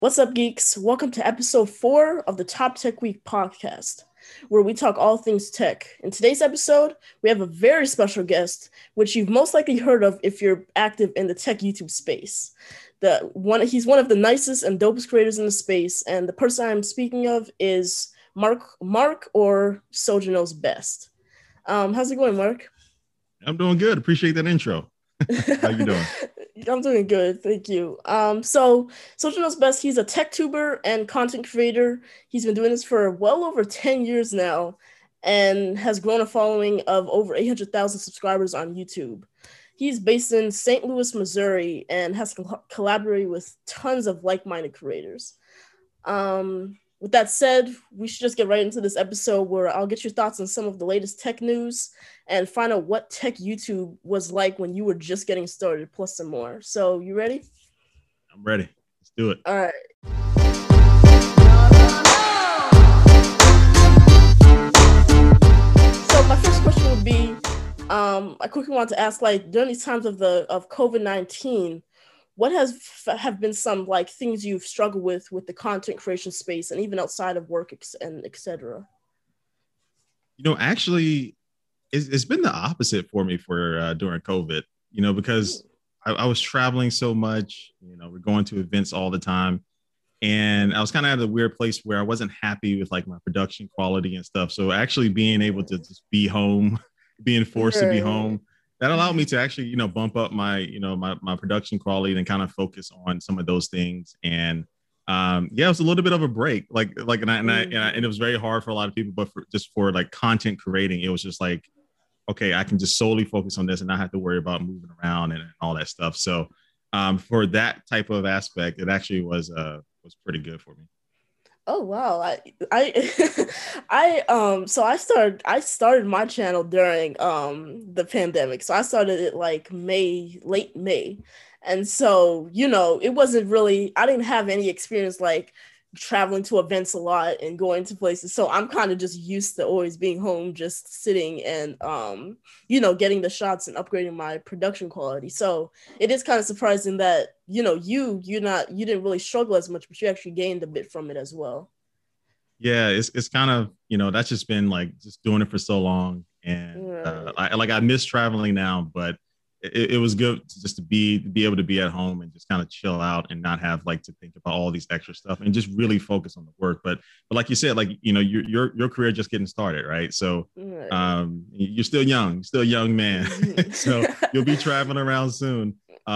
What's up, geeks? Welcome to episode 4 of the Top Tech Week podcast, where we talk all things tech. In today's episode, we have a very special guest, which you've most likely heard of if you're active in the tech YouTube space. He's one of the nicest and dopest creators in the space, and the person I'm speaking of is Mark or Soja Knows Best. How's it going, Mark? I'm doing good. Appreciate that intro. How you doing? I'm doing good, thank you. So Soja Knows Best, he's a tech tuber and content creator. He's been doing this for well over 10 years now and has grown a following of over 800,000 subscribers on YouTube. He's based in St. Louis, Missouri, and has collaborated with tons of like-minded creators. With that said, we should just get right into this episode where I'll get your thoughts on some of the latest tech news and find out what tech YouTube was like when you were just getting started, plus some more. So, you ready? I'm ready. Let's do it. All right. So, my first question would be, I quickly want to ask, during these times of COVID-19, what have been some things you've struggled with the content creation space and even outside of work and etc.? Actually, it's been the opposite for me during COVID, because I was traveling so much, we're going to events all the time. And I was kind of at a weird place where I wasn't happy with my production quality and stuff. So actually being able to just be home, being forced to be home, that allowed me to actually, bump up my production quality and kind of focus on some of those things. And it was a little bit of a break, and it was very hard for a lot of people, but for content creating, it was just okay, I can just solely focus on this and not have to worry about moving around and all that stuff. So for that type of aspect, it actually was pretty good for me. Oh wow! I started my channel during the pandemic. So I started it late May, and so it wasn't really, I didn't have any experience traveling to events a lot and going to places. So I'm kind of just used to always being home, just sitting and getting the shots and upgrading my production quality. So it is kind of surprising that you didn't really struggle as much, but you actually gained a bit from it as well. Yeah, it's kind of, that's just been just doing it for so long. And I miss traveling now, but it was good just to be able to be at home and just kind of chill out and not have to think about all these extra stuff and just really focus on the work. But like you said, your career just getting started, right? So you're still a young man. So you'll be traveling around soon.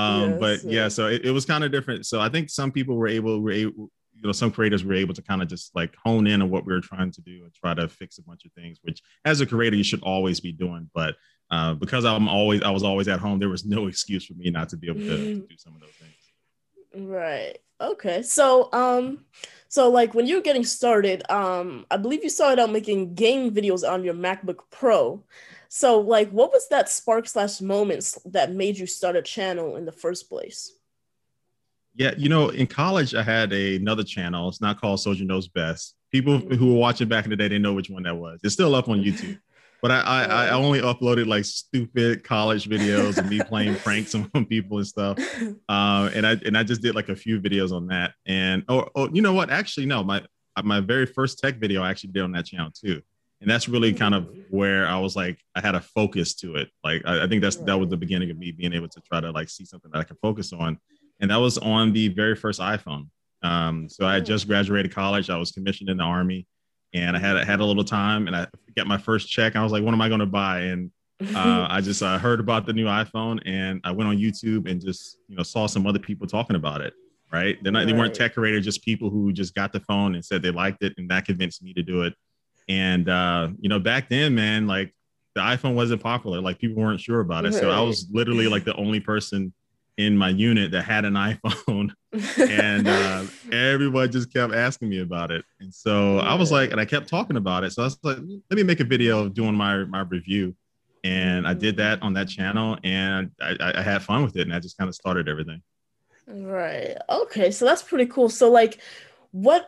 So it was kind of different. So I think some people were able, some creators were able to kind of just hone in on what we were trying to do and try to fix a bunch of things, which as a creator, you should always be doing. But because I was always at home, there was no excuse for me not to be able to do some of those things. Right. Okay. So, when you were getting started, I believe you started out making game videos on your MacBook Pro. So, what was that spark / moments that made you start a channel in the first place? Yeah, in college, I had another channel. It's not called Soja Knows Best. People who were watching back in the day, they know which one that was. It's still up on YouTube. But I only uploaded stupid college videos and me playing pranks on people and stuff. And I just did a few videos on that. And you know what? Actually, no, my very first tech video I actually did on that channel too. And that's really kind of where I was I had a focus to it. I think that was the beginning of me being able to try to see something that I can focus on. And that was on the very first iPhone. So I had just graduated college. I was commissioned in the Army. And I had a little time, and I got my first check. And I was like, "What am I going to buy?" And I just heard about the new iPhone, and I went on YouTube and just saw some other people talking about it. Right? They weren't tech creators, just people who just got the phone and said they liked it, and that convinced me to do it. And back then, man, the iPhone wasn't popular. People weren't sure about it, so I was literally the only person in my unit that had an iPhone. And everyone just kept asking me about it. And so I was and I kept talking about it. So I was like, let me make a video of doing my review. And I did that on that channel, and I had fun with it. And I just kind of started everything. Right. Okay. So that's pretty cool. So what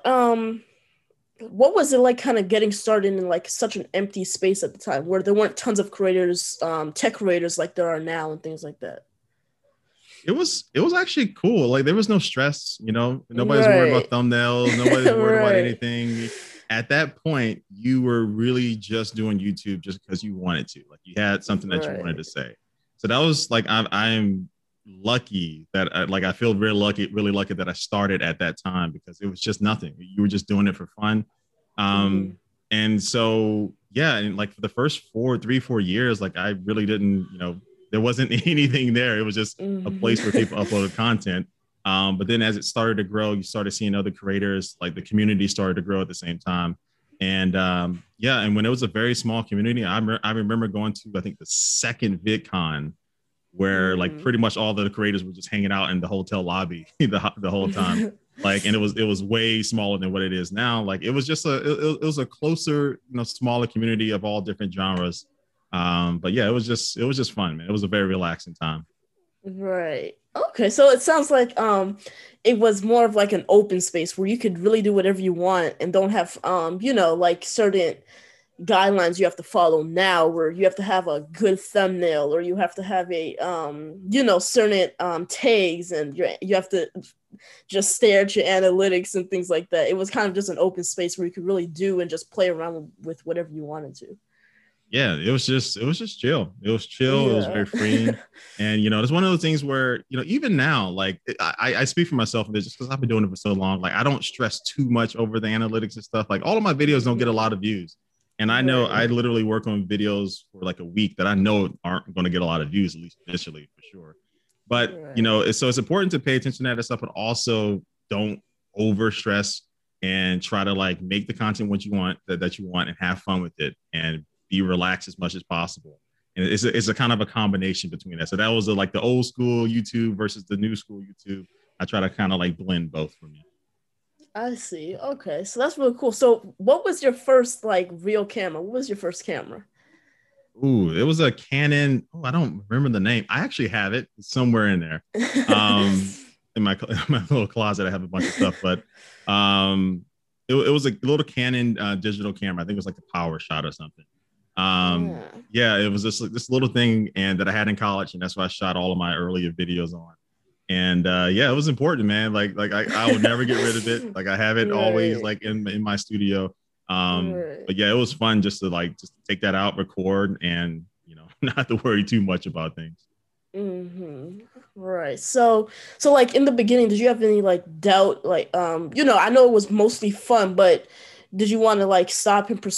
was it kind of getting started in such an empty space at the time where there weren't tons of creators, tech creators like there are now and things like that? it was actually cool. Like there was no stress, nobody's worried about Right. thumbnails, nobody's worried about Right. anything. At that point, you were really just doing YouTube just because you wanted to. Like you had something that you wanted Right. to say. So that was like I'm lucky that I feel really lucky that I started at that time because it was just nothing. You were just doing it for fun. Hmm. And so yeah, and like for the first 4 years, like I really didn't, there wasn't anything there. It was just a Hmm. place where people uploaded content. But then as it started to grow, you started seeing other creators, like the community started to grow at the same time. And yeah, and when it was a very small community, I remember going to, I think, the second VidCon where like Hmm. pretty much all the creators were just hanging out in the hotel lobby the whole time. Like, and it was way smaller than what it is now. Like, it was just it was a closer, smaller community of all different genres. But yeah, it was just fun, man. It was a very relaxing time. Right. Okay, so it sounds like it was more of like an open space where you could really do whatever you want and don't have like certain guidelines you have to follow now where you have to have a good thumbnail or you have to have a certain tags and you have to just stare at your analytics and things like that. It was kind of just an open space where you could really do and just play around with whatever you wanted to. Yeah, it was just chill. It was chill. It was Yeah. very freeing. And it's one of those things where even now, like I speak for myself, and just because I've been doing it for so long, like I don't stress too much over the analytics and stuff. Like all of my videos don't get a lot of views, and I know Right. I literally work on videos for like a week that I know aren't going to get a lot of views, at least initially, for sure. But Right. so it's important to pay attention to that stuff, but also don't over stress and try to like make the content what you want that you want and have fun with it and be relaxed as much as possible. And it's a kind of a combination between that. So that was like the old school YouTube versus the new school YouTube. I try to kind of like blend both for me. I see. Okay. So that's really cool. So what was your first like real camera? What was your first camera? Ooh, it was a Canon. Oh, I don't remember the name. I actually have it somewhere in there. Um, in my in my little closet, I have a bunch of stuff, but um, it was a little Canon digital camera. I think it was like a Power Shot or something. Yeah. Yeah, it was this little thing and that I had in college, and that's what I shot all of my earlier videos on. And yeah, it was important, man. Like I will never get rid of it. Like I have it always Right. like in my studio. Right. But yeah, it was fun just to take that out, record, and not have to worry too much about things. Mm-hmm. Right. So like in the beginning, did you have any like doubt? Like, I know it was mostly fun, but did you want to like stop and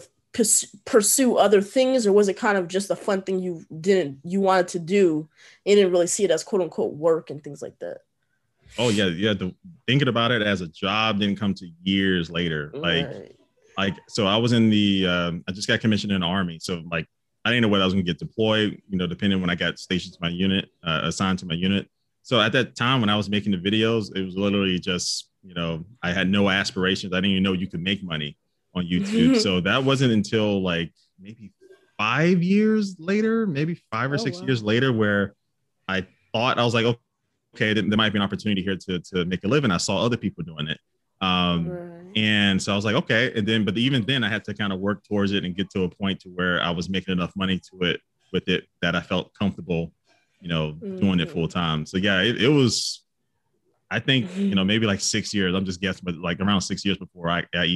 pursue other things, or was it kind of just a fun thing you wanted to do? You didn't really see it as quote unquote work and things like that. Oh yeah, yeah. Thinking about it as a job didn't come to years later. Right. So I was in the I just got commissioned in the army, so like I didn't know whether I was going to get deployed, depending when I got stationed to my unit, assigned to my unit. So at that time when I was making the videos, it was literally just I had no aspirations. I didn't even know you could make money on YouTube. So that wasn't until like maybe 5 years later, maybe five or Oh six wow. years later, where I thought I was like, okay, there might be an opportunity here to make a living. I saw other people doing it. Right. And so I was like, okay. And then, but even then I had to kind of work towards it and get to a point to where I was making enough money with it that I felt comfortable, doing it full Hmm. time. So yeah, it was, I think, maybe like 6 years, I'm just guessing, but like around 6 years before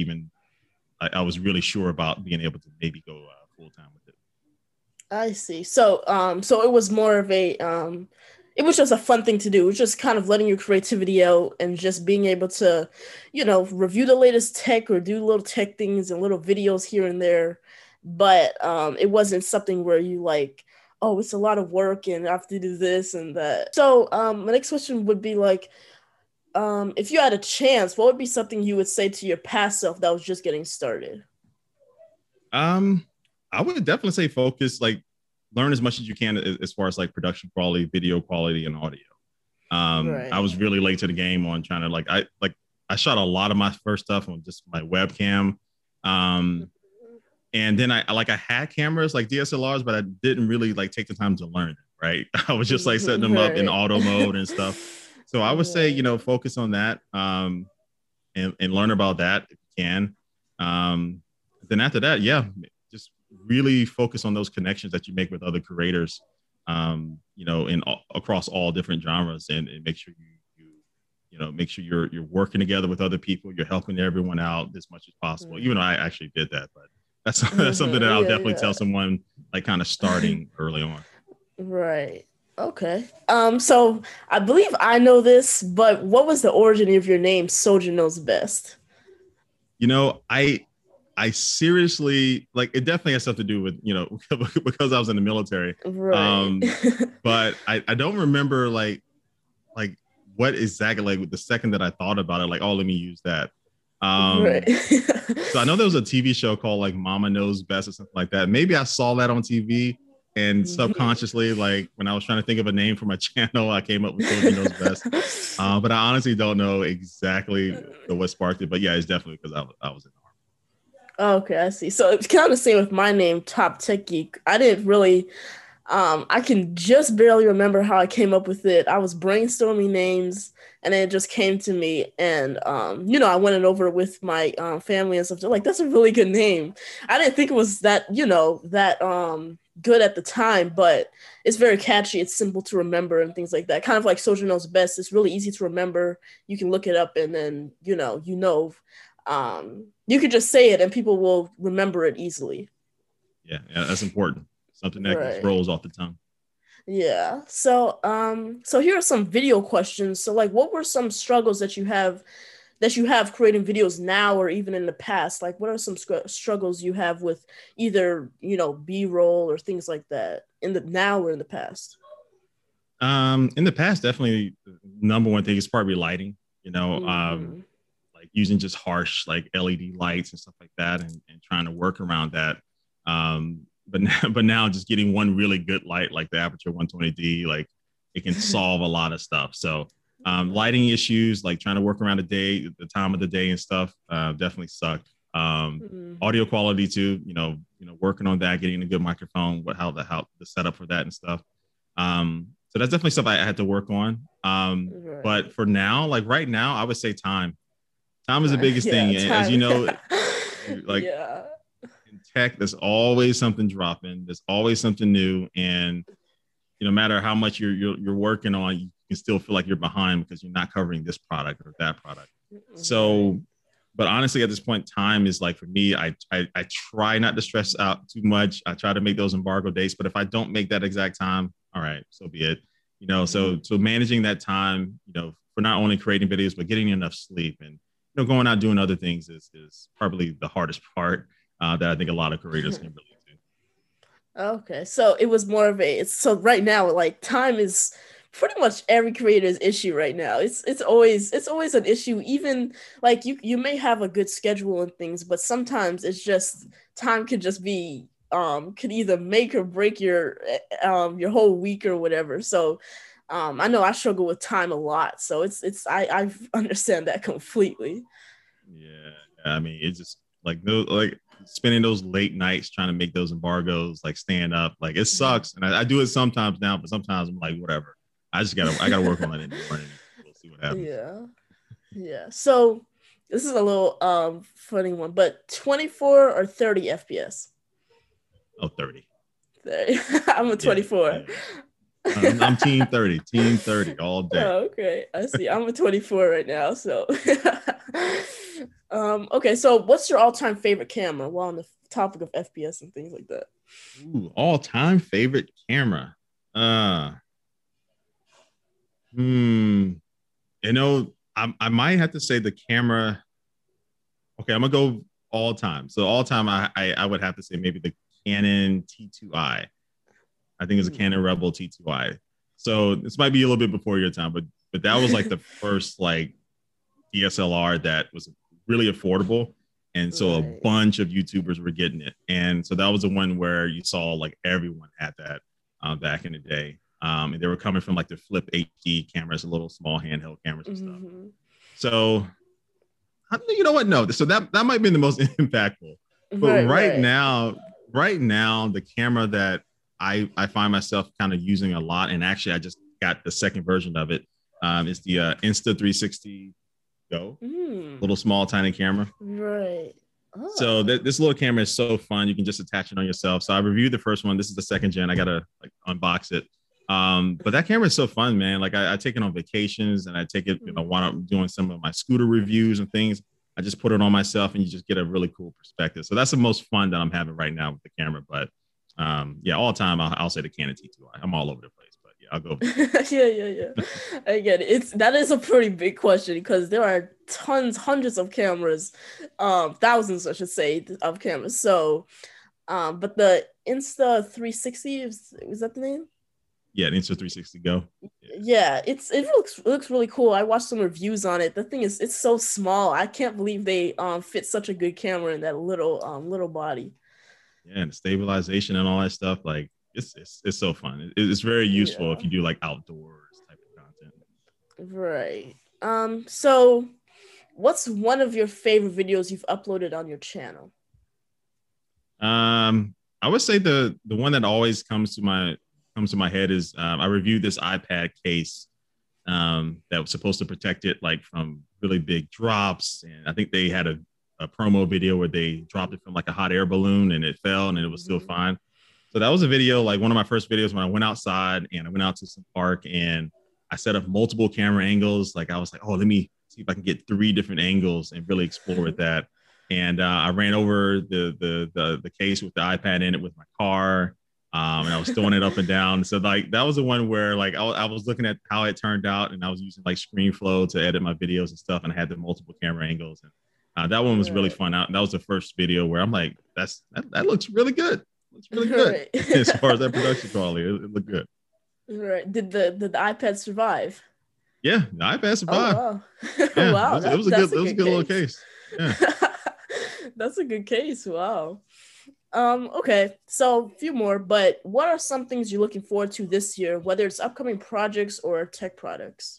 I was really sure about being able to maybe go full time with it. I see. So it was more of it was just a fun thing to do. It was just kind of letting your creativity out and just being able to, review the latest tech or do little tech things and little videos here and there. But it wasn't something where you like, oh, it's a lot of work and I have to do this and that. So my next question would be like, if you had a chance, what would be something you would say to your past self that was just getting started? Um, I would definitely say focus, like learn as much as you can as far as like production quality, video quality, and audio. I Right. was really late to the game on trying to I shot a lot of my first stuff on just my webcam. Um, and then I had cameras like DSLRs, but I didn't really like take the time to learn it. Right, I was just like setting them up in Right. auto mode and stuff. So I would say Right. focus on that and learn about that if you can. Then after that, yeah, just really focus on those connections that you make with other creators. in across all different genres, and make sure make sure you're working together with other people, you're helping everyone out as much as possible. Even though I actually did that, but that's something that I'll definitely tell someone like kind of starting early on. Right. Okay. So I believe I know this, but what was the origin of your name, Soldier Knows Best? I seriously, like, it definitely has something to do with, because I was in the military. Right. But I don't remember like what exactly, like the second that I thought about it, like, oh, let me use that. Right. So I know there was a TV show called like Mama Knows Best or something like that. Maybe I saw that on TV, and subconsciously, like when I was trying to think of a name for my channel, I came up with Soldier Knows Best. But I honestly don't know exactly what sparked it. But yeah, it's definitely because I was in the army. Okay, I see. So it's kind of the same with my name, Top Tech Geek. I didn't really I can just barely remember how I came up with it. I was brainstorming names and it just came to me. And, I went it over with my family and stuff. They're like, that's a really good name. I didn't think it was that, that good at the time, but it's very catchy. It's simple to remember and things like that. Kind of like Soldier Knows Best. It's really easy to remember. You can look it up and then, you could just say it and people will remember it easily. Yeah, that's important. Something that just rolls off the tongue. Yeah. So here are some video questions. So like what were some struggles that you have creating videos now or even in the past? Like what are some struggles you have with either, B-roll or things like that in the now or in the past? In the past, definitely the number one thing is probably lighting, like using just harsh like LED lights and stuff like that, and trying to work around that. But now just getting one really good light like the Aputure 120D, like it can solve a lot of stuff. So lighting issues, like trying to work around the time of the day and stuff, definitely sucked. Audio quality too, working on that, getting a good microphone, how the setup for that and stuff. So that's definitely stuff I had to work on. But for now, like right now, I would say time. Time is the biggest thing. And as you know, like in tech, there's always something dropping. There's always something new. And no matter how much you're working on, you can still feel like you're behind because you're not covering this product or that product. So, but honestly, at this point, time is like, for me, I try not to stress out too much. I try to make those embargo dates, but if I don't make that exact time, all right, so be it. So managing that time, for not only creating videos, but getting enough sleep and, going out doing other things is probably the hardest part that I think a lot of creators can relate to. Okay, so it was more of so right now, like time is pretty much every creator's issue right now. It's always an issue. Even like you may have a good schedule and things, but sometimes it's just time could just be could either make or break your whole week or whatever. So I know I struggle with time a lot. So I understand that completely. Yeah, I mean, it's just like spending those late nights trying to make those embargoes, like staying up, like it sucks. And I do it sometimes now, but sometimes I'm like, whatever. I gotta work on it in the morning. We'll see what happens. Yeah. So this is a little funny one, but 24 or 30 FPS? Oh, 30. 30. I'm a 24. Yeah. I'm team 30 all day. Oh, okay, I see. I'm a 24 right now. So okay, so what's your all-time favorite camera while on the topic of FPS and things like that? Ooh, all-time favorite camera. I might have to say the camera. Okay, I'm gonna go all time. So all time, I would have to say maybe the Canon T2i. I think it's a Canon Rebel T2i. So this might be a little bit before your time, but that was like the first like DSLR that was really affordable, and so a bunch of YouTubers were getting it, and so that was the one where you saw like everyone had that back in the day. And they were coming from like the Flip HD cameras, little small handheld cameras and stuff. So, you know what? No, so that might be the most impactful. But right now, the camera that I find myself kind of using a lot, and actually I just got the second version of it, is the Insta360 Go, little small tiny camera. Right. So Oh. this little camera is so fun. You can just attach it on yourself. So I reviewed the first one. This is the second gen. I gotta like unbox it. But that camera is so fun, man. Like I take it on vacations and I take it, while I'm doing some of my scooter reviews and things. I just put it on myself and you just get a really cool perspective. So that's the most fun that I'm having right now with the camera. But yeah, all time I'll say the Canon T2i. I'm all over the place, but yeah, I'll go. Yeah. I get it. That is a pretty big question because there are hundreds of cameras, thousands, I should say, of cameras. So, but the Insta 360 is that the name? Yeah, the Insta 360 Go. Yeah, it looks really cool. I watched some reviews on it. The thing is, it's so small. I can't believe they fit such a good camera in that little body. Yeah, and the stabilization and all that stuff. Like it's so fun. It's very useful if you do like outdoors type of content. Right. So what's one of your favorite videos you've uploaded on your channel? I would say the one that always comes to my head is I reviewed this iPad case that was supposed to protect it like from really big drops, and I think they had a promo video where they dropped it from like a hot air balloon and it fell and it was still fine. So that was a video, like one of my first videos when I went outside and I went out to some park and I set up multiple camera angles. Like I was like, oh, let me see if I can get 3 different angles and really explore with that. And I ran over the case with the iPad in it with my car. And I was throwing it up and down. So like that was the one where like I was looking at how it turned out, and I was using like ScreenFlow to edit my videos and stuff, and I had the multiple camera angles. And that one was really fun. That was the first video where I'm like, that looks really good. Looks really good as far as that production quality. It looked good. Right. Did the iPad survive? Yeah, the iPad survived. Oh, wow. Yeah, Wow, it was a good little case. Yeah. That's a good case. Wow. Okay, so a few more, but what are some things you're looking forward to this year, whether it's upcoming projects or tech products?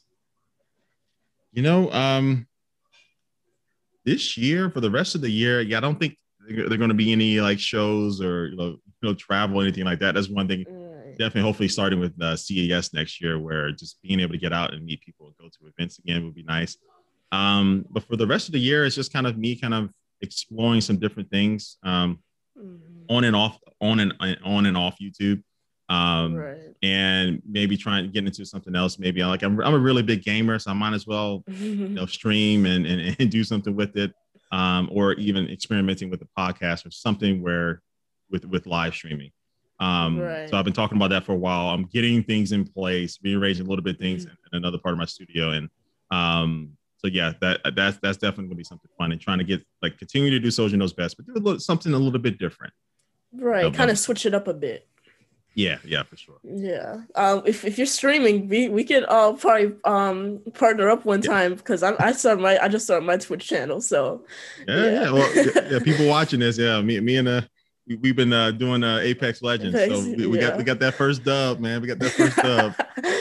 This year, for the rest of the year, yeah, I don't think they're going to be any like shows or travel or anything like that. That's one thing. Right. Definitely, hopefully, starting with CES next year, where just being able to get out and meet people and go to events again would be nice. But for the rest of the year, it's just kind of me kind of exploring some different things. On and off YouTube, Right. and maybe trying to get into something else. Maybe I'm a really big gamer, so I might as well stream and do something with it, or even experimenting with the podcast or something where with live streaming. Right. So I've been talking about that for a while. I'm getting things in place, rearranging a little bit things in another part of my studio, and so yeah, that's definitely gonna be something fun, and trying to continue to do Soldier Knows Best, but do something a little bit different. Right, kind of switch it up a bit. Yeah, for sure. Yeah. If you're streaming, we could all probably partner up one time, because I just started my Twitch channel. So yeah. Well, people watching this, yeah. Me and we've been doing Apex Legends, so we got that first dub, man. We got that first dub.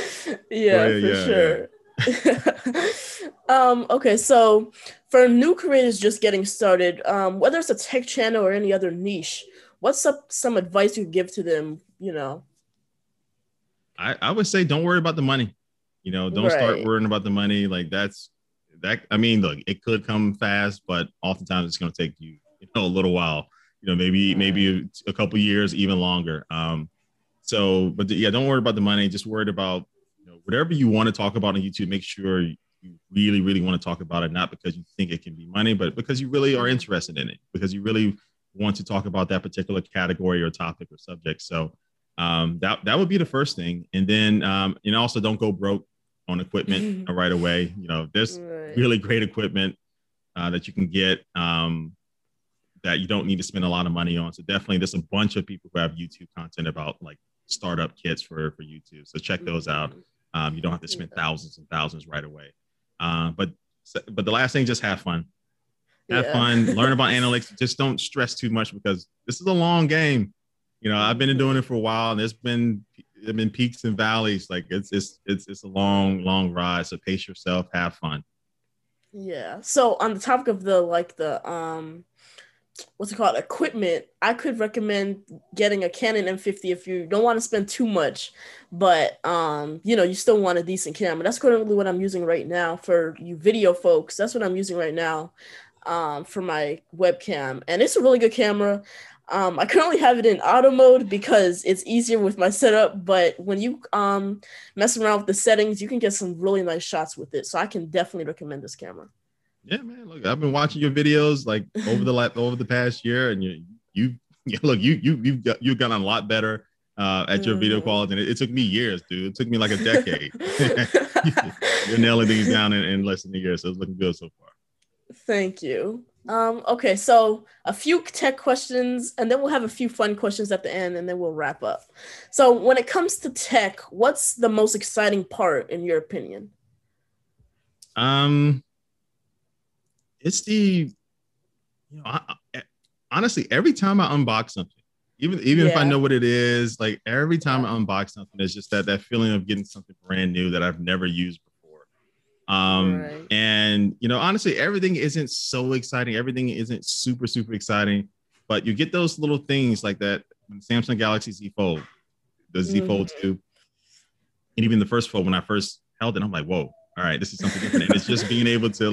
For sure. Okay, so for new creators just getting started, whether it's a tech channel or any other niche, what's some advice you give to them? I would say don't worry about the money. Don't start worrying about the money. Like that. I mean, look, it could come fast, but oftentimes it's going to take you a little while. Maybe a couple years, even longer. But yeah, don't worry about the money. Just worried about whatever you want to talk about on YouTube. Make sure you really, really want to talk about it, not because you think it can be money, but because you really are interested in it, because you really want to talk about that particular category or topic or subject. So that would be the first thing. And then also don't go broke on equipment right away. There's really great equipment that you can get that you don't need to spend a lot of money on. So definitely there's a bunch of people who have YouTube content about like startup kits for YouTube. So check those out. You don't have to spend thousands and thousands right away. But the last thing, just have fun. Have fun, learn about analytics. Just don't stress too much, because this is a long game. I've been doing it for a while, and there's been peaks and valleys. Like it's a long ride. So pace yourself, have fun. Yeah. So on the topic of the what's it called, equipment, I could recommend getting a Canon M50 if you don't want to spend too much, but you still want a decent camera. That's currently what I'm using right now for you video folks. That's what I'm using right now. for my webcam, and it's a really good camera. I currently have it in auto mode because it's easier with my setup, but when you mess around with the settings, you can get some really nice shots with it. So I can definitely recommend this camera. Yeah, man. Look, I've been watching your videos like over the past year, and you've gotten a lot better at your video quality. And it took me years, dude. It took me like a decade. You're nailing these down in less than a year, so it's looking good so far. Thank you. Okay, so a few tech questions, and then we'll have a few fun questions at the end, and then we'll wrap up. So when it comes to tech, what's the most exciting part in your opinion? It's honestly, every time I unbox something, even if I know what it is, like every time I unbox something, it's just that feeling of getting something brand new that I've never used before. And honestly, everything isn't so exciting. Everything isn't super, super exciting, but you get those little things like that Samsung Galaxy Z Fold, the Z Fold 2, and even the first Fold, when I first held it, I'm like, whoa, all right, this is something different. And it's just being able to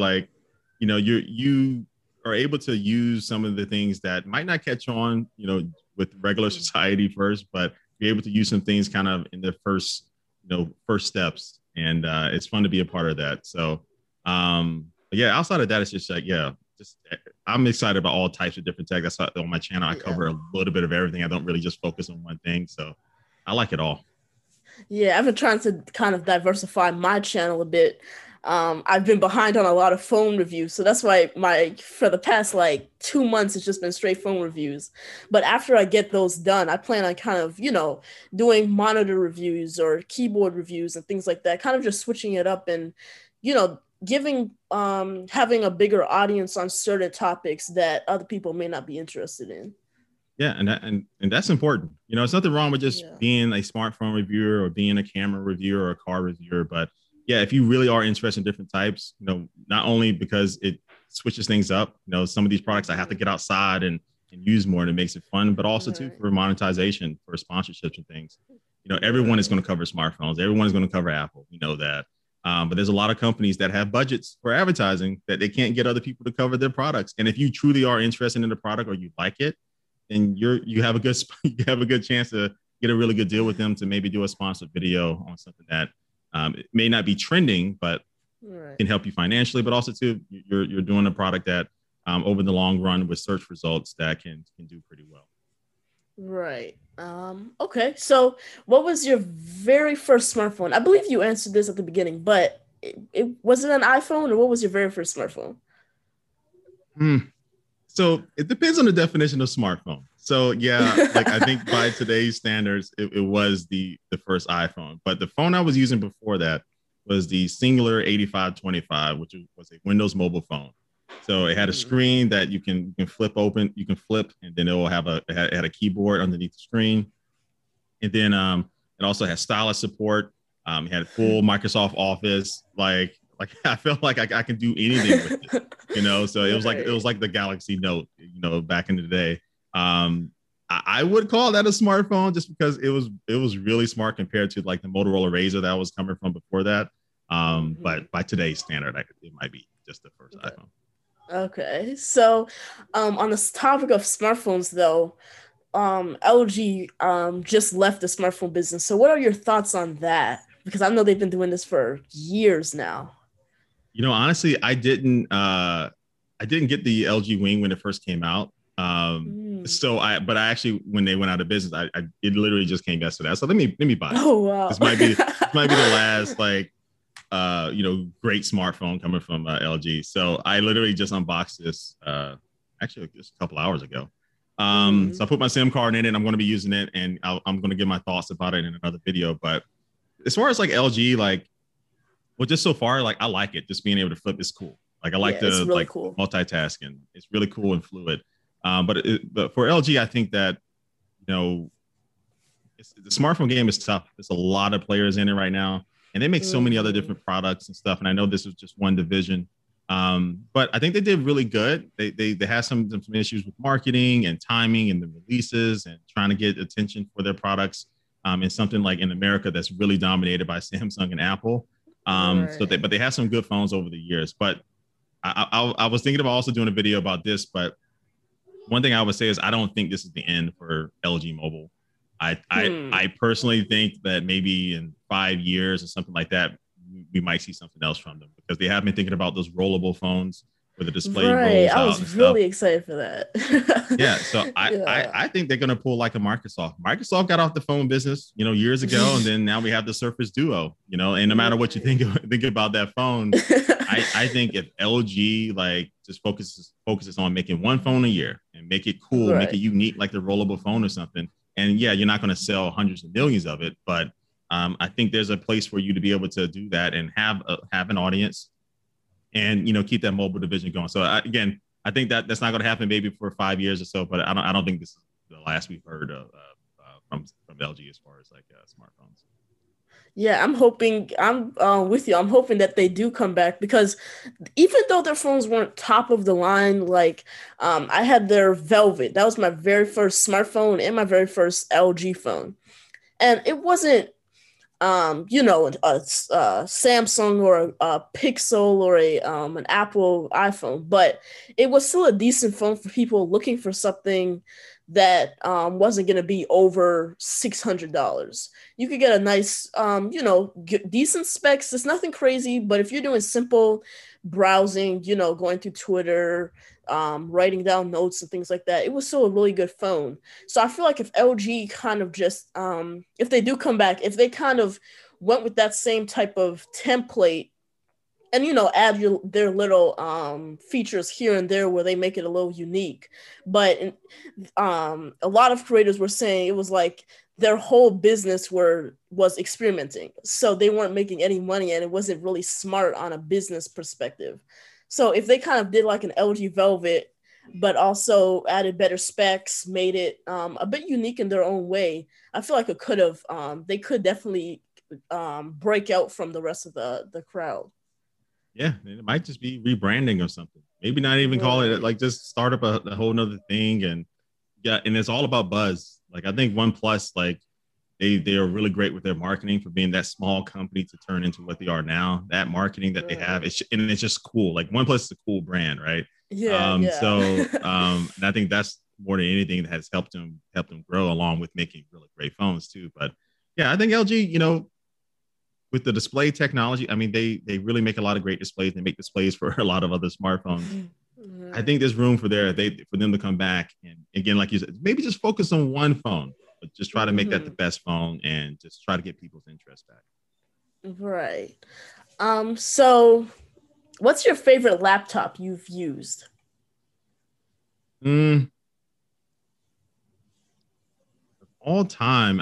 you are able to use some of the things that might not catch on, with regular society first, but be able to use some things kind of in the first steps. And it's fun to be a part of that. So, outside of that, it's just like, I'm excited about all types of different tech. That's why on my channel, I cover a little bit of everything. I don't really just focus on one thing. So I like it all. Yeah, I've been trying to kind of diversify my channel a bit. I've been behind on a lot of phone reviews, so that's why for the past like 2 months it's just been straight phone reviews. But after I get those done, I plan on kind of doing monitor reviews or keyboard reviews and things like that, kind of just switching it up and giving having a bigger audience on certain topics that other people may not be interested in. Yeah, and that's important. It's nothing wrong with just being a smartphone reviewer or being a camera reviewer or a car reviewer, but if you really are interested in different types, not only because it switches things up, some of these products I have to get outside and use more and it makes it fun, but also too for monetization, for sponsorships and things. Everyone is going to cover smartphones. Everyone is going to cover Apple. We know that. But there's a lot of companies that have budgets for advertising that they can't get other people to cover their products. And if you truly are interested in the product or you like it, then you have a good chance to get a really good deal with them to maybe do a sponsored video on something that it may not be trending, but can help you financially, but also too, you're doing a product that over the long run with search results that can do pretty well. Right. Okay. So what was your very first smartphone? I believe you answered this at the beginning, but was it an iPhone or what was your very first smartphone? So it depends on the definition of smartphone. So like I think by today's standards, it was the first iPhone. But the phone I was using before that was the Singular 8525, which was a Windows mobile phone. So it had a screen that you can flip open, you can flip, and then it will have it had a keyboard underneath the screen. And then it also had stylus support. It had full Microsoft Office. Like I felt like I can do anything with it, so it was like the Galaxy Note, back in the day. I would call that a smartphone just because it was really smart compared to like the Motorola Razr that was coming from before that. But by today's standard, it might be just the first iPhone. Okay. So on this topic of smartphones though, LG just left the smartphone business. So what are your thoughts on that? Because I know they've been doing this for years now. Honestly, I didn't get the LG Wing when it first came out. So I actually, when they went out of business, it literally just came yesterday. So let me buy it. Oh wow! This might be the last great smartphone coming from LG. So I literally just unboxed this actually just a couple hours ago. So I put my SIM card in it. I'm going to be using it, and I'm going to give my thoughts about it in another video. But as far as like LG, just so far, I like it. Just being able to flip is cool. I like really cool. Multitasking. It's really cool and fluid. But for LG, I think that the smartphone game is tough. There's a lot of players in it right now, and they make so many other different products and stuff. And I know this was just one division, but I think they did really good. They had some issues with marketing and timing and the releases and trying to get attention for their products in something like in America that's really dominated by Samsung and Apple. But they had some good phones over the years. But I was thinking about also doing a video about this, but one thing I would say is I don't think this is the end for LG Mobile. I personally think that maybe in 5 years or something like that, we might see something else from them because they have been thinking about those rollable phones where the display rolls I out and was stuff. really excited for that. Yeah, so I think they're gonna pull like a Microsoft. Microsoft got off the phone business, years ago, and then now we have the Surface Duo, and no matter what you think about that phone, I think if LG like just focuses on making one phone a year and make it cool, make it unique like the rollable phone or something. And yeah, you're not going to sell hundreds of millions of it, but I think there's a place for you to be able to do that and have an audience, and keep that mobile division going. So again, I think that's not going to happen maybe for 5 years or so, but I don't think this is the last we've heard of from LG as far as like smartphones. Yeah, I'm with you. I'm hoping that they do come back because even though their phones weren't top of the line, like I had their Velvet. That was my very first smartphone and my very first LG phone. And it wasn't a Samsung or a Pixel or an Apple iPhone, but it was still a decent phone for people looking for something that wasn't going to be over $600. You could get a nice, decent specs. It's nothing crazy, but if you're doing simple browsing, going through Twitter, writing down notes and things like that, it was still a really good phone. So I feel like if LG kind of just, if they do come back, if they kind of went with that same type of template and add their little features here and there where they make it a little unique, but a lot of creators were saying it was like their whole business was experimenting, so they weren't making any money and it wasn't really smart on a business perspective. So if they kind of did like an LG Velvet but also added better specs, made it a bit unique in their own way, I feel like they could definitely break out from the rest of the crowd. Yeah, it might just be rebranding or something. Maybe not even call it, like just start up a whole nother thing. And yeah, and it's all about buzz. Like I think OnePlus, like they are really great with their marketing for being that small company to turn into what they are now. That marketing that they have, and it's just cool. Like OnePlus is a cool brand, right? Yeah. So and I think that's more than anything that has helped them grow, along with making really great phones too. But yeah, I think LG, with the display technology, I mean, they really make a lot of great displays. They make displays for a lot of other smartphones. Mm-hmm. I think there's room for them to come back. And again, like you said, maybe just focus on one phone, but just try to make that the best phone and just try to get people's interest back. Right. So what's your favorite laptop you've used? All time,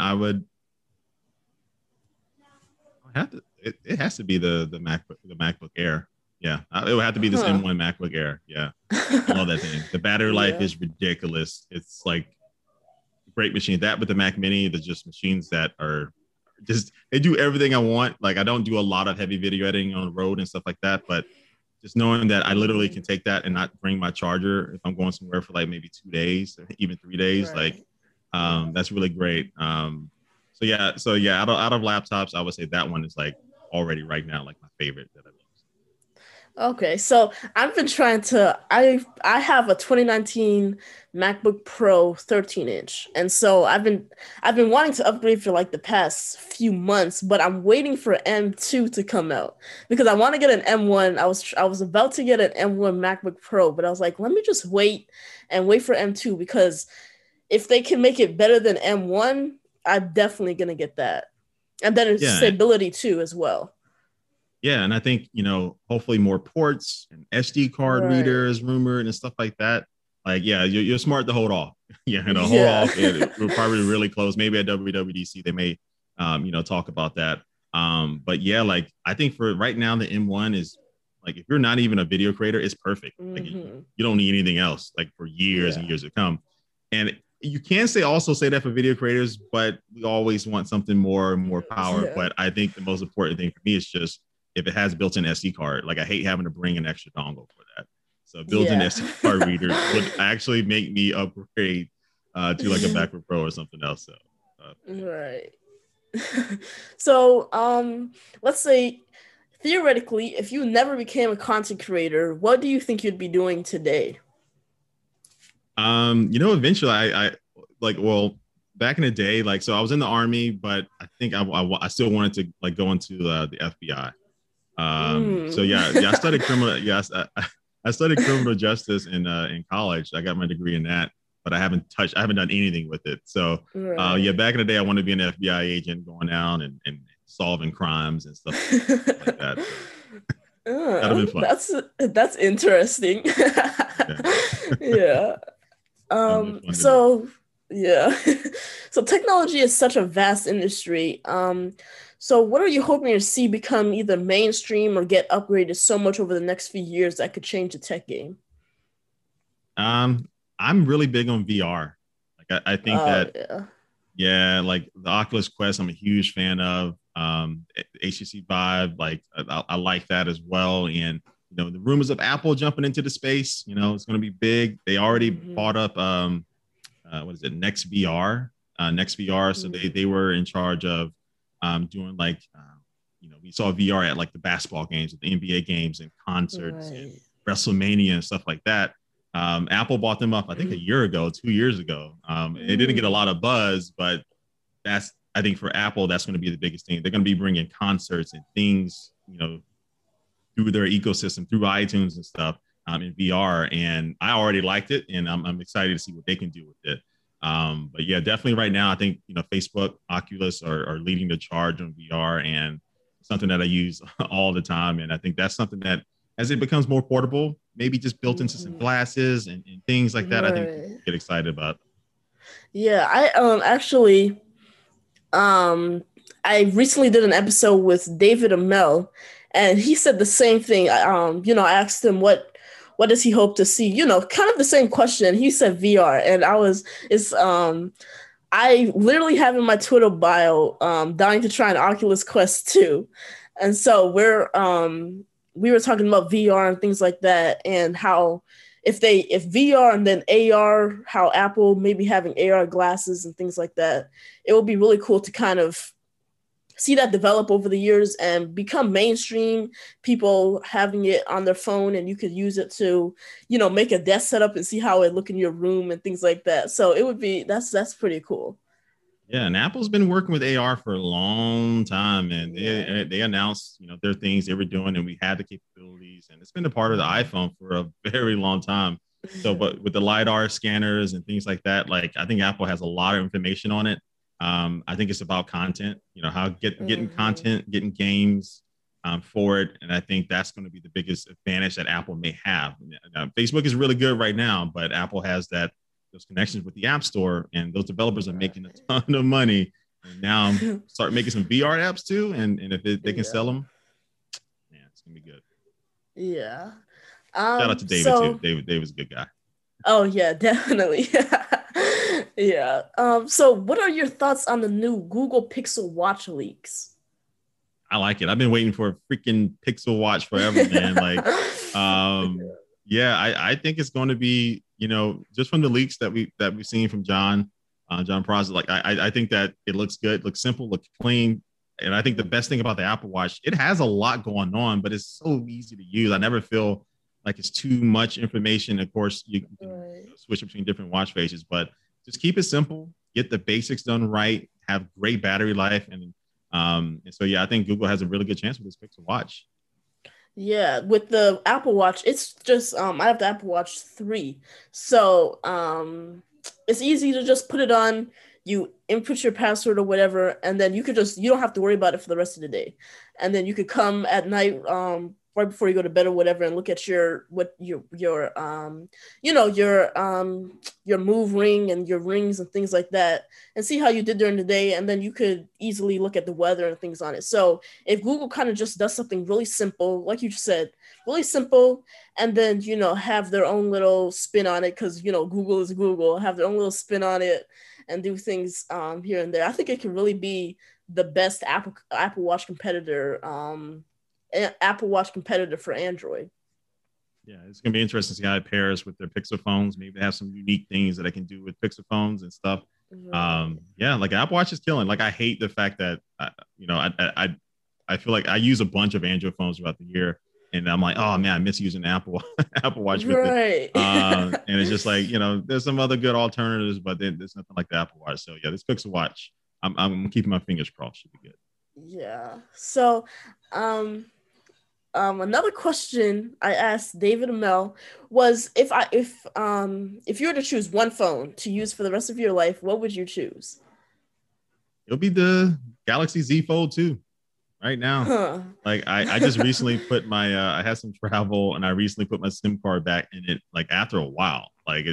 it has to be the MacBook Air. Yeah, it would have to be this M1 MacBook Air. Yeah, I love that thing. The battery life is ridiculous. It's like a great machine. That with the Mac Mini, they're just machines that are just, they do everything I want. Like I don't do a lot of heavy video editing on the road and stuff like that, but just knowing that I literally can take that and not bring my charger if I'm going somewhere for like maybe 2 days, or even 3 days, like that's really great. So yeah, out of laptops, I would say that one is like already right now like my favorite that I've used. Okay, so I've been trying to. I have a 2019 MacBook Pro 13-inch, and so I've been wanting to upgrade for like the past few months, but I'm waiting for M2 to come out because I want to get an M1. I was about to get an M1 MacBook Pro, but I was like, let me just wait for M2 because if they can make it better than M1, I'm definitely gonna get that, and then it's stability too as well. Yeah, and I think hopefully more ports and SD card readers rumored and stuff like that. Like, yeah, you're smart to hold off. Hold off. We're probably really close. Maybe at WWDC they may, talk about that. But yeah, like I think for right now the M1 is like if you're not even a video creator, it's perfect. Like you don't need anything else like for years and years to come. And you can say that for video creators, but we always want something more and more power. But I think the most important thing for me is just if it has built-in SD card. Like I hate having to bring an extra dongle for that. So built-in SD card reader would actually make me upgrade to like a MacBook Pro or something else. So right. So let's say theoretically, if you never became a content creator, what do you think you'd be doing today? Eventually I like, well, back in the day, like, so I was in the army, but I think I still wanted to like go into the FBI. So yeah, I studied criminal. Yes, I studied criminal justice in college. I got my degree in that, but I haven't done anything with it. So yeah, Right. back in the day, I wanted to be an FBI agent, going down and solving crimes and stuff like that. So that'd have been fun. That's interesting. Yeah, Yeah. that'd have been fun to do. So yeah. So technology is such a vast industry. So what are you hoping to see become either mainstream or get upgraded so much over the next few years that could change the tech game? I'm really big on VR. Like I think Oh that, yeah. yeah, like the Oculus Quest, I'm a huge fan of. HTC Vive, like I like that as well. And the rumors of Apple jumping into the space, it's going to be big. They already Hmm. bought up what is it, Next VR, Next VR. So they Hmm. they were in charge of doing like we saw VR at like the basketball games, the NBA games, and concerts and Right. WrestleMania and stuff like that. Apple bought them up, I think, a year ago, 2 years ago. It didn't get a Mm. lot of buzz, but that's I think for Apple, that's going to be the biggest thing. They're going to be bringing concerts and things, through their ecosystem, through iTunes and stuff, in VR. And I already liked it, and I'm excited to see what they can do with it. But yeah, definitely right now, I think Facebook, Oculus are leading the charge on VR, and something that I use all the time. And I think that's something that, as it becomes more portable, maybe just built into some Hmm. glasses and things like that, I think people Right. get excited about. Yeah, I actually um I recently did an episode with David Amell, and he said the same thing. I asked him what does he hope to see? Kind of the same question. He said VR, and it's I literally have in my Twitter bio dying to try an Oculus Quest 2. And so we were talking about VR and things like that, and how if VR and then AR, how Apple maybe having AR glasses and things like that, it would be really cool to kind of see that develop over the years and become mainstream, people having it on their phone, and you could use it to make a desk setup and see how it look in your room and things like that. So it would be that's pretty cool. Yeah, and Apple's been working with AR for a long time, and Yeah. they announced their things they were doing, and we had the capabilities, and it's been a part of the iPhone for a very long time. So, but with the lidar scanners and things like that, like I think Apple has a lot of information on it. I think it's about content, how getting Mhm. content, getting games for it, and I think that's going to be the biggest advantage that Apple may have. Now, Facebook is really good right now, but Apple has those connections with the App Store, and those developers are making a ton of money. And now start making some VR apps too, and if they can sell Yeah. them, man, it's gonna be good. Yeah. Shout out to David too. So David's a good guy. oh yeah, definitely. Yeah. So what are your thoughts on the new Google Pixel Watch leaks? I like it. I've been waiting for a freaking Pixel Watch forever, man. Like, yeah, I think it's going to be, just from the leaks that we've seen from John Prosser. Like, I think that it looks good, looks simple, looks clean, and I think the best thing about the Apple Watch, it has a lot going on, but it's so easy to use. I never feel like it's too much information. Of course, you can Right. switch between different watch faces, but just keep it simple, get the basics done right, have great battery life, and so yeah, I think Google has a really good chance with this Pixel Watch. Yeah, with the Apple Watch, it's just I have the Apple Watch 3. So, it's easy to just put it on, you input your password or whatever, and then you don't have to worry about it for the rest of the day. And then you could come at night right before you go to bed or whatever and look at your move ring and your rings and things like that, and see how you did during the day, and then you could easily look at the weather and things on it. So, if Google kind of just does something really simple, like you said, really simple, and then have their own little spin on it, because Google is Google, have their own little spin on it and do things here and there, I think it can really be the best Apple Watch competitor, Apple Watch competitor for Android. Yeah, it's gonna be interesting to see how it pairs with their Pixel phones. Maybe they have some unique things that I can do with Pixel phones and stuff. Right. Yeah, like Apple Watch is killing. Like I hate the fact that you know I I feel like I use a bunch of Android phones throughout the year, and I'm like, oh man, I miss using Apple Apple Watch with it. Right. And it's just like, there's some other good alternatives, but then there's nothing like the Apple Watch. So yeah, this Pixel Watch, I'm keeping my fingers crossed, should be good. Yeah. So, um, another question I asked David and Mel was if you were to choose one phone to use for the rest of your life, what would you choose? It'll be the Galaxy Z Fold 2 right now. Huh. Like I just recently put I had some travel and I recently put my SIM card back in it like after a while.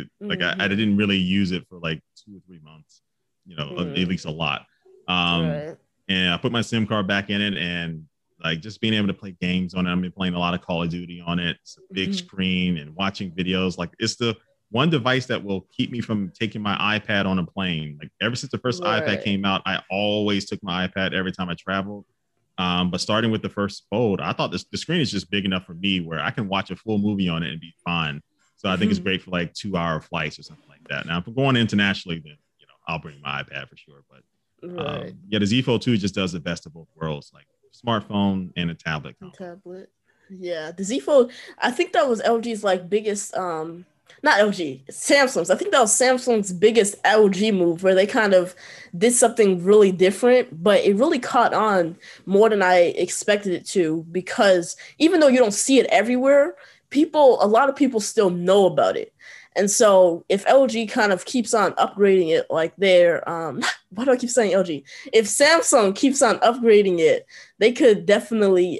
I Mm-hmm. didn't really use it for like 2 or 3 months, at Mm. least a lot. Um, Right. and I put my SIM card back in it and like just being able to play games on it. I've been playing a lot of Call of Duty on it. It's a big Mhm. screen and watching videos. Like it's the one device that will keep me from taking my iPad on a plane. Like ever since the first iPad Right. came out, I always took my iPad every time I traveled. But starting with the first Fold, I thought the screen is just big enough for me where I can watch a full movie on it and be fine. So I think it's Mhm. great for like 2 hour flights or something like that. Now, if I'm going internationally, then I'll bring my iPad for sure. But Right. yeah, the Z Fold 2 just does the best of both worlds, like smartphone and a tablet And combo. tablet. Yeah, the Z Fold. I think that was LG's like biggest. Not LG, Samsung's. I think that was Samsung's biggest LG move, where they kind of did something really different, but it really caught on more than I expected it to. Because even though you don't see it everywhere, a lot of people still know about it. And so, if LG kind of keeps on upgrading it, like their why do I keep saying LG? If Samsung keeps on upgrading it, they could definitely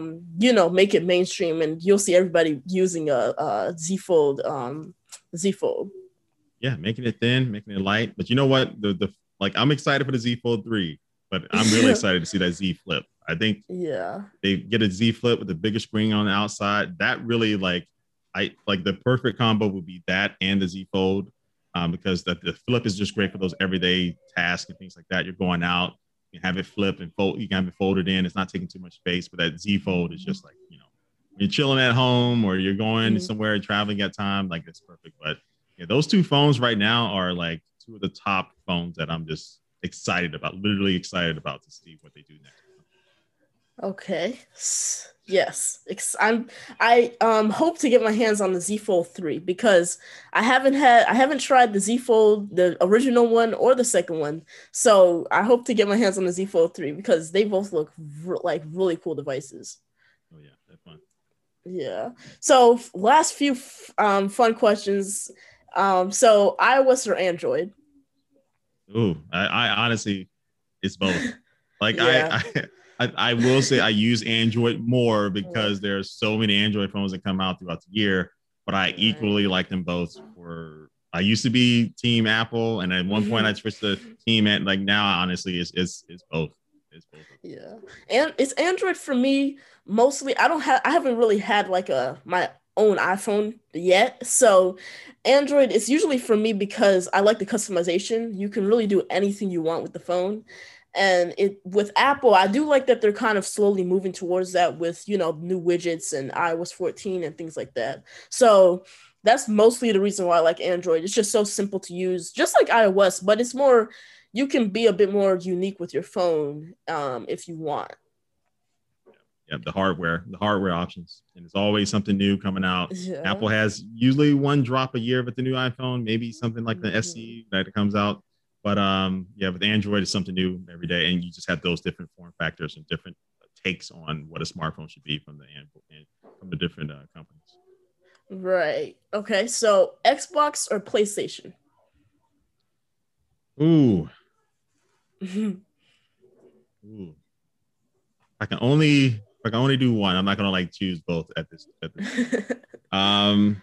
make it mainstream, and you'll see everybody using a Z Fold Z Fold. Yeah, making it thin, making it light. But you know what? The like I'm excited for the Z Fold 3, but I'm really excited to see that Z Flip. I think Yeah. they get a Z Flip with a bigger screen on the outside. That really I like the perfect combo would be that and the Z Fold. Because the flip is just great for those everyday tasks and things like that. You're going out, you can have it flip and fold, you can have it folded in. It's not taking too much space, but that Z Fold is just like, you're chilling at home or you're going Mm-hmm. somewhere traveling at time, like it's perfect. But yeah, those two phones right now are like two of the top phones that I'm just excited about, literally excited about to see what they do next. Okay. Yes. I hope to get my hands on the Z Fold 3 because I haven't tried the Z Fold, the original one or the second one. So I hope to get my hands on the Z Fold 3 because they both look like really cool devices. Oh yeah, that's fun. Yeah. So last few fun questions. So iOS or Android? Ooh, I honestly, it's both. Like Yeah. I will say I use Android more Uh, because there's so many Android phones that come out throughout the year, but I right. equally like them both. For I used to be Team Apple, and at one point I Hmm. switched to Team and like now honestly it's both. It's both of them. Yeah. And it's Android for me mostly. I haven't really had like a my own iPhone yet. So Android is usually for me because I like the customization. You can really do anything you want with the phone. And it with Apple, I do like that they're kind of slowly moving towards that with, new widgets and iOS 14 and things like that. So that's mostly the reason why I like Android. It's just so simple to use, just like iOS, but it's more you can be a bit more unique with your phone if you want. Yeah, the hardware options, and it's always something new coming out. Yeah. Apple has usually one drop a year with the new iPhone, maybe something like the Mhm. SE that comes out. But yeah, with Android, it's something new every day, and you just have those different form factors and different takes on what a smartphone should be from the different companies. Right. Okay. So Xbox or PlayStation? Ooh, ooh. I can only do one. I'm not gonna like choose both at this moment. Um.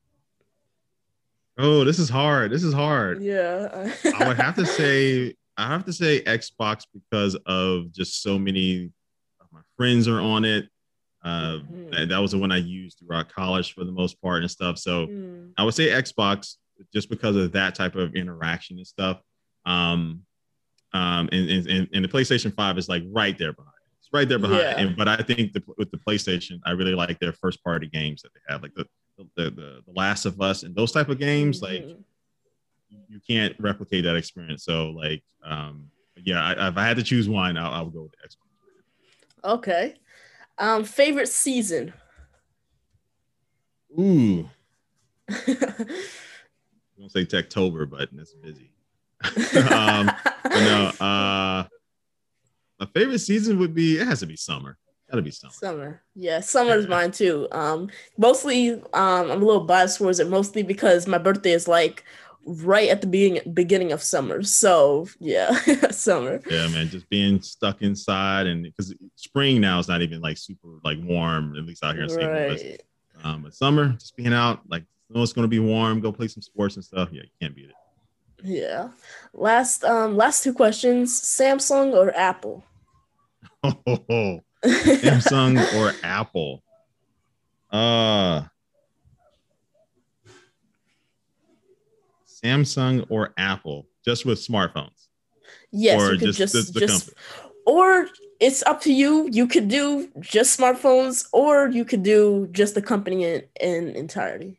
Oh, this is hard. This is hard. Yeah. I would have to say Xbox because of just so many of my friends are on it. Mhm. That was the one I used throughout college for the most part and stuff. So Mm. I would say Xbox just because of that type of interaction and stuff. Um, and the PlayStation 5 is like right there behind. It's right there behind. Yeah. But I think with the PlayStation, I really like their first party games that they have, like the Last of Us and those type of games. Like Mhm. you can't replicate that experience. So like, yeah, if I had to choose one, I would go with Xbox. Okay. Favorite season? Ooh, I'm gonna say Techtober, but that's busy. But no, my favorite season would be, it has to be summer. Gotta be summer. Summer. Yeah, summer is Yeah. mine too. Mostly, I'm a little biased towards it, mostly because my birthday is like right at the beginning of summer. So yeah, summer. Yeah, man, just being stuck inside, and because spring now is not even like super like warm, at least out here in St. Louis. Right. But summer, just being out, like, you know, it's going to be warm. Go play some sports and stuff. Yeah, you can't beat it. Yeah. Last two questions. Samsung or Apple? Samsung or Apple? Uh Samsung or Apple? Just with smartphones, Yes, you or could just the just company? or it's up to you. You could do just smartphones or you could do just the company in entirety.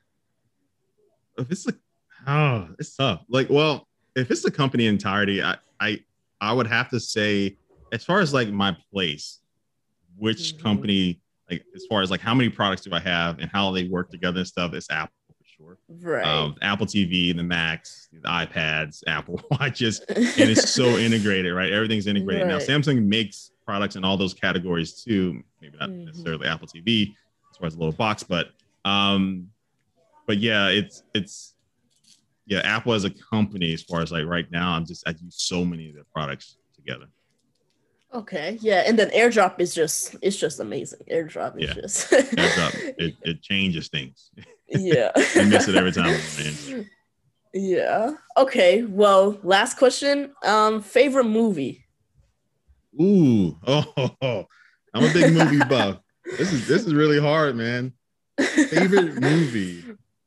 If it's it's tough. Like, well, if it's the company entirety, I would have to say, as far as like my place, which Mhm. company, like as far as like how many products do I have and how they work together and stuff, it's Apple for sure. Right. Apple TV, the Macs, the iPads, Apple Watches, and it's so integrated, right? Everything's integrated now. Right. Samsung makes products in all those categories too. Maybe not Mhm. necessarily Apple TV as far as a little box, um, but yeah, it's yeah, Apple as a company, as far as like right now, I use so many of their products together. Okay. Yeah, and then AirDrop is just it's just amazing. AirDrop is Yeah, just AirDrop, it changes things. yeah. I miss it every time I'm on Android. Yeah. Okay. Well, last question. Favorite movie? Ooh, I'm a big movie buff. This is really hard, man. Favorite movie?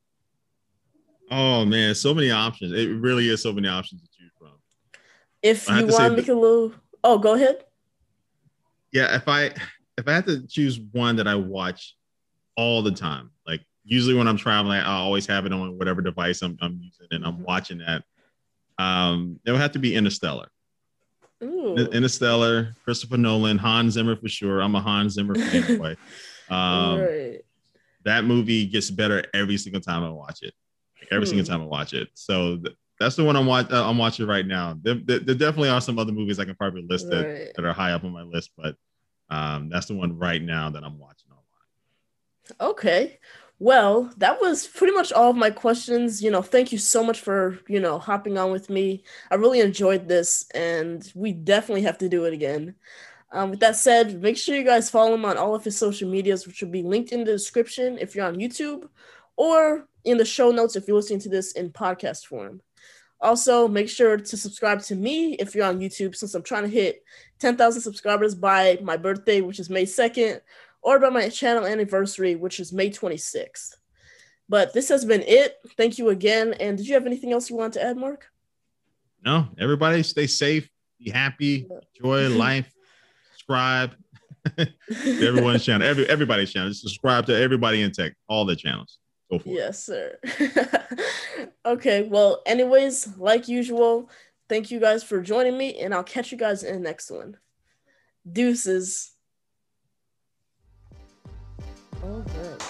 Oh man, so many options. It really is so many options to choose from. If I have you to say want to that, make a little, oh, go ahead. yeah. If I had to choose one that I watch all the time, like usually when I'm traveling, I always have it on whatever device I'm using, and I'm Mhm. watching that. It would have to be Interstellar. Ooh. Interstellar, Christopher Nolan, Hans Zimmer for sure. I'm a Hans Zimmer fanboy. Um, Right. that movie gets better every single time I watch it. Like every single Hmm. time I watch it. So that's the one I'm watching right now. There definitely are some other movies I can probably list Right. that are high up on my list, but that's the one right now that I'm watching online. Okay. Well, that was pretty much all of my questions. Thank you so much for, hopping on with me. I really enjoyed this, and we definitely have to do it again. With that said, make sure you guys follow him on all of his social medias, which will be linked in the description if you're on YouTube, or in the show notes if you're listening to this in podcast form. Also, make sure to subscribe to me if you're on YouTube, since I'm trying to hit 10,000 subscribers by my birthday, which is May 2nd, or by my channel anniversary, which is May 26th. But this has been it. Thank you again. And did you have anything else you want to add, Mark? No, everybody stay safe, be happy, enjoy life, subscribe to everyone's channel, everybody's channel. Just subscribe to everybody in tech, all the channels. Go for it. Yes, sir. Okay, well, anyways, like usual, thank you guys for joining me, and I'll catch you guys in the next one. Deuces. All right.